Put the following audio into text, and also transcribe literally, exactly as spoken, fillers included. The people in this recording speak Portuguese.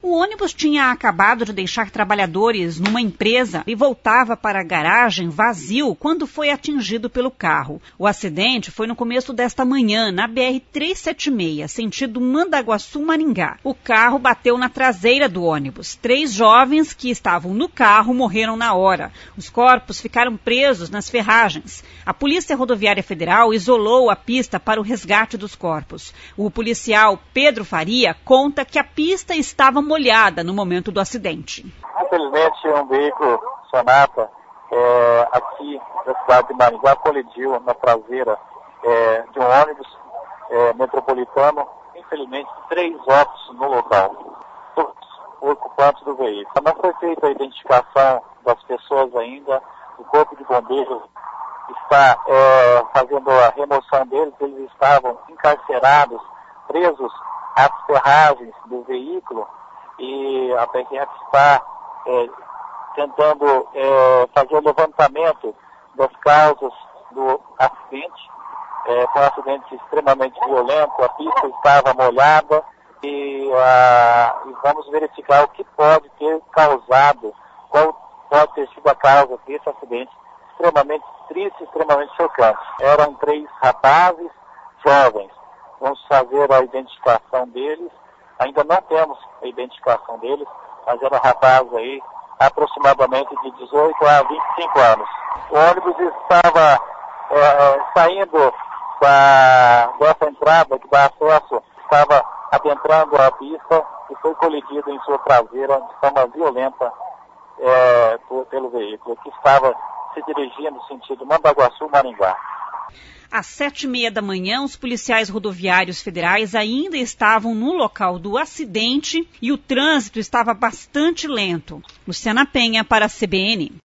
O ônibus tinha acabado de deixar trabalhadores numa empresa e voltava para a garagem vazio quando foi atingido pelo carro. O acidente foi no começo desta manhã, na B R trezentos e setenta e seis, sentido Mandaguaçu-Maringá. O carro bateu na traseira do ônibus. Três jovens que estavam no carro morreram na hora. Os corpos ficaram presos nas ferragens. A Polícia Rodoviária Federal isolou a pista para o resgate dos corpos. O policial Pedro Faria conta que a pista estava molhada no momento do acidente. Infelizmente, um veículo Sonata é, aqui da cidade de Maringá colidiu na traseira é, de um ônibus é, metropolitano. Infelizmente, três óbitos no local, todos ocupantes do veículo. Não foi feita a identificação das pessoas ainda. O Corpo de Bombeiros está é, fazendo a remoção deles. Eles estavam encarcerados, presos às ferragens do veículo. E a P R F está é, tentando é, fazer o levantamento das causas do acidente. É, foi um acidente extremamente violento, a pista estava molhada e, a, e vamos verificar o que pode ter causado, qual pode ter sido a causa desse acidente extremamente triste, extremamente chocante. Eram três rapazes jovens. Vamos fazer a identificação deles. Ainda não temos a identificação deles, mas era um rapaz aí, aproximadamente de dezoito a vinte e cinco anos. O ônibus estava é, saindo da, dessa entrada que dá acesso, estava adentrando a pista e foi colidido em sua traseira de forma violenta é, por, pelo veículo, que estava se dirigindo no sentido Mandaguaçu-Maringá. Às sete e meia da manhã, os policiais rodoviários federais ainda estavam no local do acidente e o trânsito estava bastante lento. Luciana Penha para a C B N.